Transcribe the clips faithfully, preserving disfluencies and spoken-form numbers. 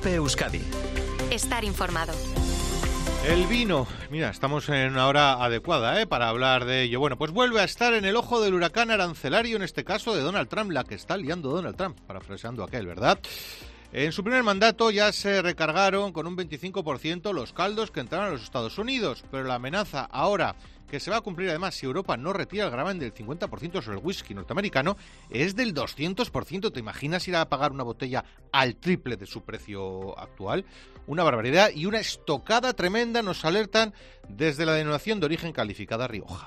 COPE Euskadi. Estar informado. El vino, mira, estamos en una hora adecuada ¿eh? para hablar de ello. Bueno, pues vuelve a estar en el ojo del huracán arancelario, en este caso de Donald Trump, la que está liando Donald Trump, parafraseando aquel, ¿verdad? En su primer mandato ya se recargaron con un veinticinco por ciento los caldos que entraron a los Estados Unidos, pero la amenaza ahora, que se va a cumplir además si Europa no retira el gravamen del cincuenta por ciento sobre el whisky norteamericano, es del doscientos por ciento. ¿Te imaginas ir a pagar una botella al triple de su precio actual? Una barbaridad y una estocada tremenda, nos alertan desde la denominación de origen calificada Rioja.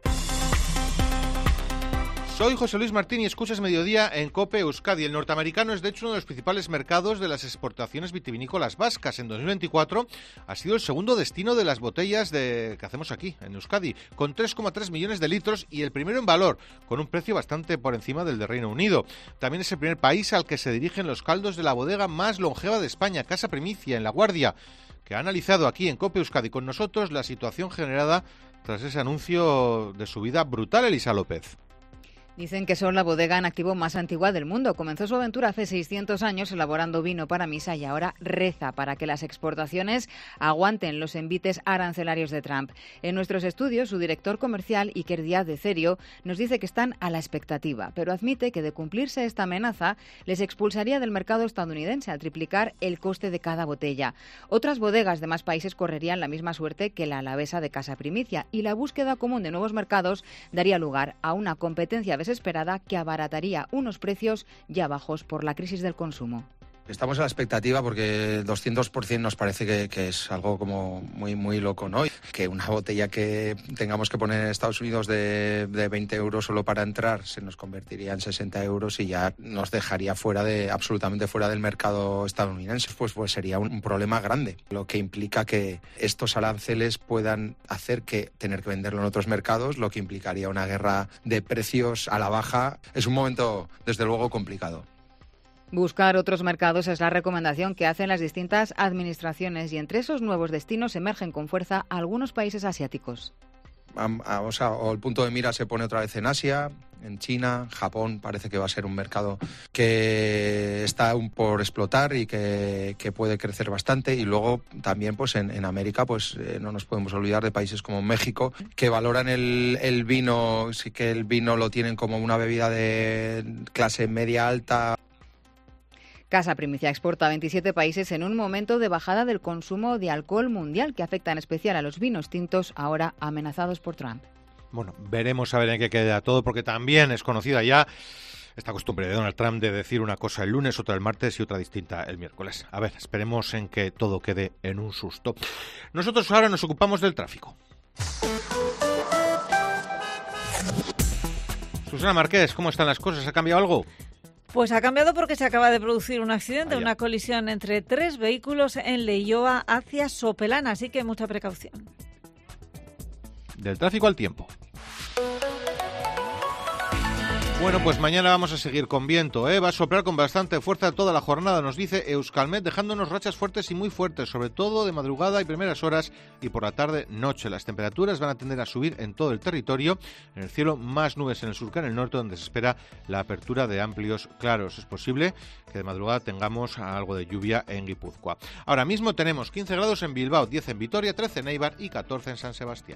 Soy José Luis Martín y escuchas Mediodía en COPE Euskadi. El norteamericano es de hecho uno de los principales mercados de las exportaciones vitivinícolas vascas. En dos mil veinticuatro ha sido el segundo destino de las botellas de que hacemos aquí, en Euskadi, con tres coma tres millones de litros y el primero en valor, con un precio bastante por encima del de Reino Unido. También es el primer país al que se dirigen los caldos de la bodega más longeva de España, Casa Primicia, en La Guardia, que ha analizado aquí en COPE Euskadi con nosotros la situación generada tras ese anuncio de subida brutal. Elisa López. Dicen que son la bodega en activo más antigua del mundo. Comenzó su aventura hace seiscientos años elaborando vino para misa y ahora reza para que las exportaciones aguanten los envites arancelarios de Trump. En nuestros estudios, su director comercial, Iker Díaz de Cerio, nos dice que están a la expectativa, pero admite que de cumplirse esta amenaza les expulsaría del mercado estadounidense al triplicar el coste de cada botella. Otras bodegas de más países correrían la misma suerte que la alavesa de Casa Primicia y la búsqueda común de nuevos mercados daría lugar a una competencia desesperada que abarataría unos precios ya bajos por la crisis del consumo. Estamos a la expectativa porque doscientos por ciento nos parece que, que es algo como muy muy loco, ¿no? Que una botella que tengamos que poner en Estados Unidos de, de veinte euros solo para entrar se nos convertiría en sesenta euros y ya nos dejaría fuera de absolutamente fuera del mercado estadounidense. Pues, pues sería un, un problema grande, lo que implica que estos aranceles puedan hacer que tener que venderlo en otros mercados, lo que implicaría una guerra de precios a la baja. Es un momento, desde luego, complicado. Buscar otros mercados es la recomendación que hacen las distintas administraciones y entre esos nuevos destinos emergen con fuerza algunos países asiáticos. O sea, o el punto de mira se pone otra vez en Asia, en China, Japón parece que va a ser un mercado que está aún por explotar y que, que puede crecer bastante. Y luego también pues en, en América pues eh, no nos podemos olvidar de países como México, que valoran el, el vino, sí que el vino lo tienen como una bebida de clase media alta. Casa Primicia exporta a veintisiete países en un momento de bajada del consumo de alcohol mundial que afecta en especial a los vinos tintos ahora amenazados por Trump. Bueno, veremos a ver en qué queda todo, porque también es conocida ya esta costumbre de Donald Trump de decir una cosa el lunes, otra el martes y otra distinta el miércoles. A ver, esperemos en que todo quede en un susto. Nosotros ahora nos ocupamos del tráfico. Susana Márquez, ¿cómo están las cosas? ¿Ha cambiado algo? Pues ha cambiado porque se acaba de producir un accidente, Vaya. una colisión entre tres vehículos en Leioa hacia Sopelana, así que mucha precaución. Del tráfico al tiempo. Bueno, pues mañana vamos a seguir con viento, ¿eh? Va a soplar con bastante fuerza toda la jornada, nos dice Euskalmet, dejándonos rachas fuertes y muy fuertes, sobre todo de madrugada y primeras horas y por la tarde, noche. Las temperaturas van a tender a subir en todo el territorio, en el cielo más nubes en el sur que en el norte, donde se espera la apertura de amplios claros. Es posible que de madrugada tengamos algo de lluvia en Guipúzcoa. Ahora mismo tenemos quince grados en Bilbao, diez en Vitoria, trece en Eibar y catorce en San Sebastián.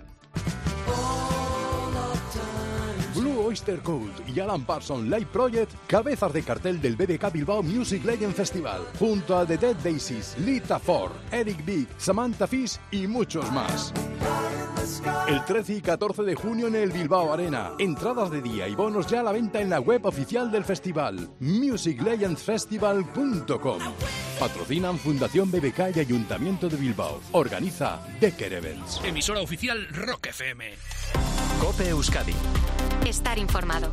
Blue Oyster Cult y Alan Parsons Live Project, cabezas de cartel del B B K Bilbao Music Legend Festival, junto a The Dead Daisies, Lita Ford, Eric Big, Samantha Fish y muchos más. El trece y catorce de junio en el Bilbao Arena. Entradas de día y bonos ya a la venta en la web oficial del festival, music legends festival punto com. Patrocinan Fundación B B K y Ayuntamiento de Bilbao. Organiza Decker Events. Emisora oficial Rock F M. COPE Euskadi. Estar informado.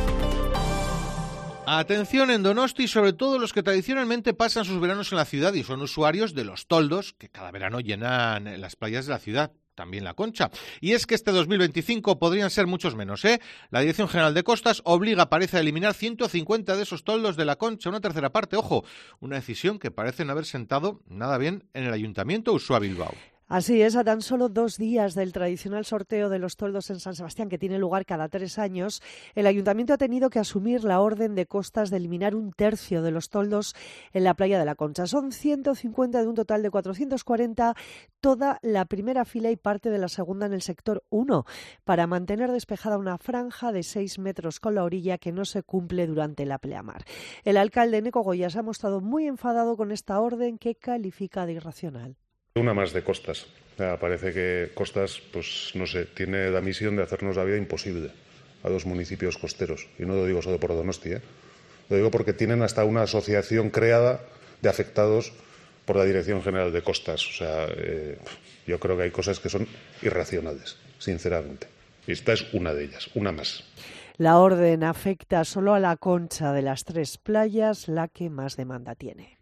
Atención en Donosti, sobre todo los que tradicionalmente pasan sus veranos en la ciudad y son usuarios de los toldos que cada verano llenan las playas de la ciudad. También la Concha. Y es que este dos mil veinticinco podrían ser muchos menos, ¿eh? La Dirección General de Costas obliga, parece, a eliminar ciento cincuenta de esos toldos de la Concha, una tercera parte, ojo, una decisión que parece no haber sentado nada bien en el Ayuntamiento Ursúa Bilbao. Así es, a tan solo dos días del tradicional sorteo de los toldos en San Sebastián, que tiene lugar cada tres años, el Ayuntamiento ha tenido que asumir la orden de costas de eliminar un tercio de los toldos en la playa de la Concha. Son ciento cincuenta de un total de cuatrocientos cuarenta, toda la primera fila y parte de la segunda en el sector uno, para mantener despejada una franja de seis metros con la orilla que no se cumple durante la pleamar. El alcalde Neco Goya se ha mostrado muy enfadado con esta orden que califica de irracional. Una más de Costas. Ya, parece que Costas, pues no sé, tiene la misión de hacernos la vida imposible a dos municipios costeros. Y no lo digo solo por Donosti, ¿eh? Lo digo porque tienen hasta una asociación creada de afectados por la Dirección General de Costas. O sea, eh, yo creo que hay cosas que son irracionales, sinceramente. Y esta es una de ellas, una más. La orden afecta solo a la Concha de las tres playas, la que más demanda tiene.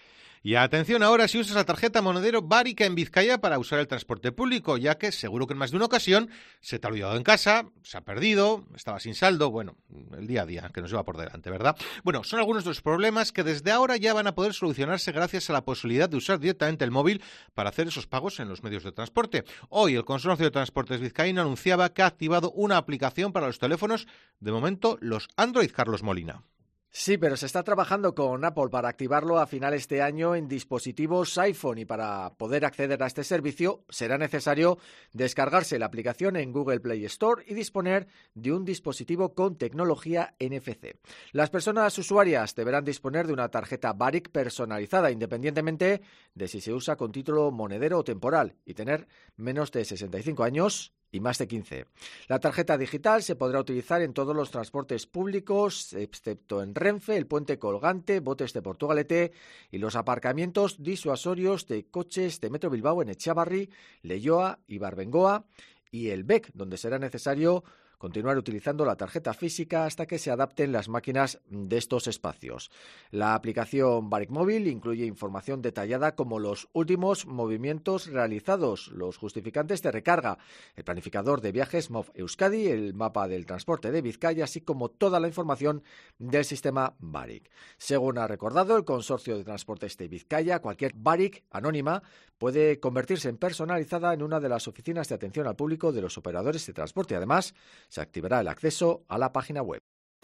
Y atención ahora si usas la tarjeta Monedero Baric en Vizcaya para usar el transporte público, ya que seguro que en más de una ocasión se te ha olvidado en casa, se ha perdido, estaba sin saldo, bueno, el día a día que nos lleva por delante, ¿verdad? Bueno, son algunos de los problemas que desde ahora ya van a poder solucionarse gracias a la posibilidad de usar directamente el móvil para hacer esos pagos en los medios de transporte. Hoy el Consorcio de Transportes Vizcaíno anunciaba que ha activado una aplicación para los teléfonos, de momento los Android. Carlos Molina. Sí, pero se está trabajando con Apple para activarlo a finales de año en dispositivos iPhone y para poder acceder a este servicio será necesario descargarse la aplicación en Google Play Store y disponer de un dispositivo con tecnología N F C. Las personas usuarias deberán disponer de una tarjeta Baric personalizada independientemente de si se usa con título monedero o temporal y tener menos de sesenta y cinco años y más de quince. La tarjeta digital se podrá utilizar en todos los transportes públicos, excepto en Renfe, el Puente Colgante, Botes de Portugalete y los aparcamientos disuasorios de coches de Metro Bilbao en Etxabarri, Leioa y Barbengoa, y el B E C, donde será necesario continuar utilizando la tarjeta física hasta que se adapten las máquinas de estos espacios. La aplicación Baric Móvil incluye información detallada como los últimos movimientos realizados, los justificantes de recarga, el planificador de viajes M O V Euskadi, el mapa del transporte de Vizcaya, así como toda la información del sistema Baric. Según ha recordado el Consorcio de Transportes de Vizcaya, cualquier Baric anónima puede convertirse en personalizada en una de las oficinas de atención al público de los operadores de transporte. Además, se activará el acceso a la página web.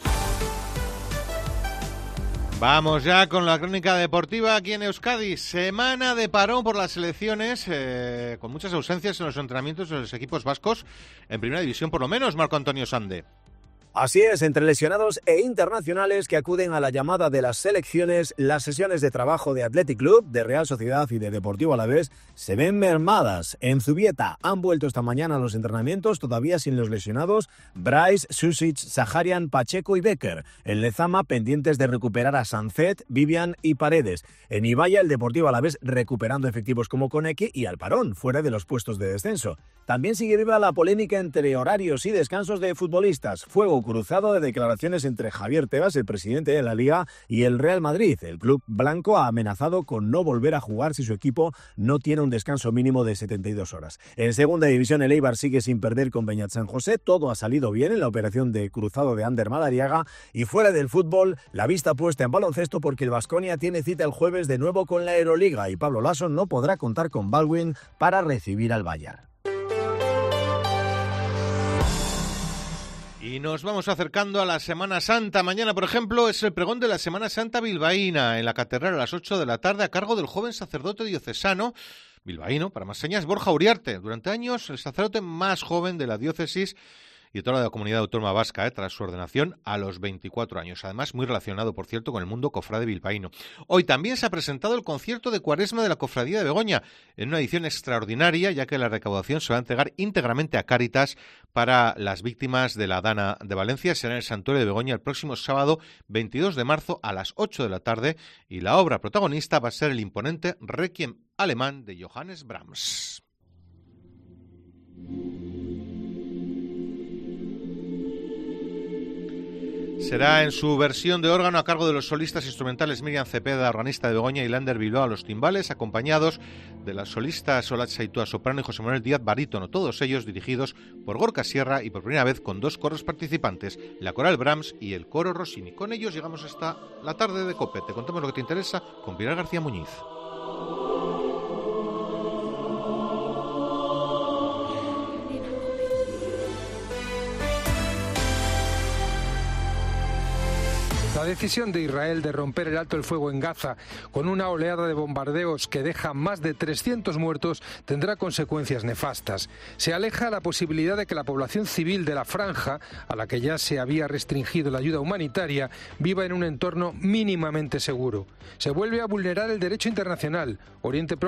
Vamos ya con la crónica deportiva aquí en Euskadi. Semana de parón por las selecciones, eh, con muchas ausencias en los entrenamientos de los equipos vascos, en primera división por lo menos, Marco Antonio Sande. Así es, entre lesionados e internacionales que acuden a la llamada de las selecciones, las sesiones de trabajo de Athletic Club, de Real Sociedad y de Deportivo Alavés se ven mermadas. En Zubieta han vuelto esta mañana a los entrenamientos, todavía sin los lesionados, Bryce, Susic, Saharian, Pacheco y Becker. En Lezama, pendientes de recuperar a Sancet, Vivian y Paredes. En Ibaya, el Deportivo Alavés recuperando efectivos como Koneki y al parón, fuera de los puestos de descenso. También sigue viva la polémica entre horarios y descansos de futbolistas. Fuego cruzado de declaraciones entre Javier Tebas, el presidente de la Liga, y el Real Madrid. El club blanco ha amenazado con no volver a jugar si su equipo no tiene un descanso mínimo de setenta y dos horas. En segunda división, el Eibar sigue sin perder con Beñat San José. Todo ha salido bien en la operación de cruzado de Ander Madariaga. Y fuera del fútbol, la vista puesta en baloncesto porque el Baskonia tiene cita el jueves de nuevo con la Euroliga y Pablo Laso no podrá contar con Baldwin para recibir al Bayern. Y nos vamos acercando a la Semana Santa. Mañana, por ejemplo, es el pregón de la Semana Santa bilbaína en la catedral a las ocho de la tarde a cargo del joven sacerdote diocesano bilbaíno, para más señas, Borja Uriarte. Durante años, el sacerdote más joven de la diócesis y de toda la comunidad autónoma vasca, eh, tras su ordenación a los veinticuatro años. Además, muy relacionado, por cierto, con el mundo cofrade bilbaíno. Hoy también se ha presentado el concierto de Cuaresma de la Cofradía de Begoña, en una edición extraordinaria, ya que la recaudación se va a entregar íntegramente a Cáritas para las víctimas de la Dana de Valencia. Será en el Santuario de Begoña el próximo sábado veintidós de marzo a las ocho de la tarde, y la obra protagonista va a ser el imponente Requiem alemán de Johannes Brahms. Será en su versión de órgano a cargo de los solistas instrumentales Miriam Cepeda, organista de Begoña, y Lander Bilbao a los timbales, acompañados de las solistas Olatz Saitua, soprano, y José Manuel Díaz, barítono, todos ellos dirigidos por Gorka Sierra y por primera vez con dos coros participantes, la coral Brahms y el coro Rossini. Con ellos llegamos hasta la tarde de COPE. Te contamos lo que te interesa con Pilar García Muñiz. La decisión de Israel de romper el alto el fuego en Gaza con una oleada de bombardeos que deja más de trescientos muertos tendrá consecuencias nefastas. Se aleja la posibilidad de que la población civil de la franja, a la que ya se había restringido la ayuda humanitaria, viva en un entorno mínimamente seguro. Se vuelve a vulnerar el derecho internacional. Oriente